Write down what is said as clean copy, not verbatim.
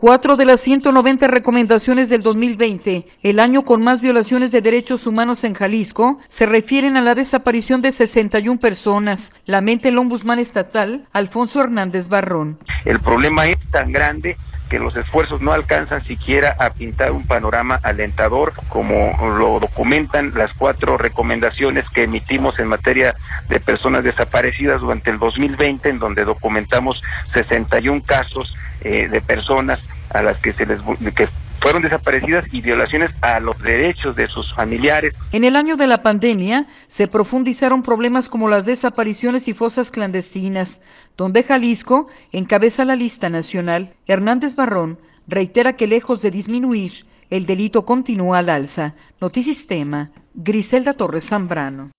4 de las 190 recomendaciones del 2020, el año con más violaciones de derechos humanos en Jalisco, se refieren a la desaparición de 61 personas, lamenta el ombudsman estatal, Alfonso Hernández Barrón. El problema es tan grande que los esfuerzos no alcanzan siquiera a pintar un panorama alentador, como lo documentan las 4 recomendaciones que emitimos en materia de personas desaparecidas durante el 2020, en donde documentamos 61 casos de personas a las que fueron desaparecidas y violaciones a los derechos de sus familiares. En el año de la pandemia se profundizaron problemas como las desapariciones y fosas clandestinas, donde Jalisco encabeza la lista nacional. Hernández Barrón reitera que lejos de disminuir, el delito continúa al alza. Notisistema, Griselda Torres Zambrano.